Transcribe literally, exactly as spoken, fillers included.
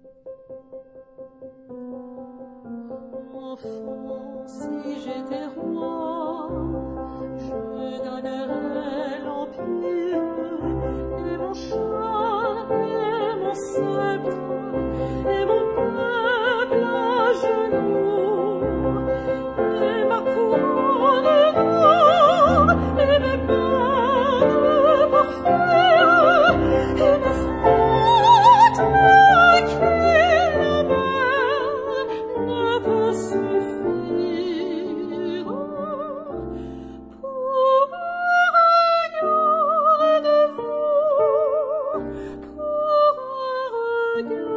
Enfant, si j'étais roi, je donnerais l'empire et mon char et mon sceptre et mon peuple à genoux et ma couronne d'or et mes bains de parfum et mes frottes qui la mer ne peut suffire pour un regard de vous, pour un regard